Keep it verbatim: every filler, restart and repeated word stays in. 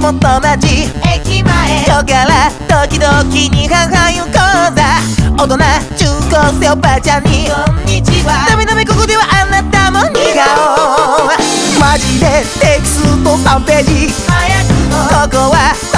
元町駅前今日から時々にはんはん行こうぜ大人中高生おばあちゃんにこんにちはダメダメここではあなたも似顔マジでテキストさんページ早くもここは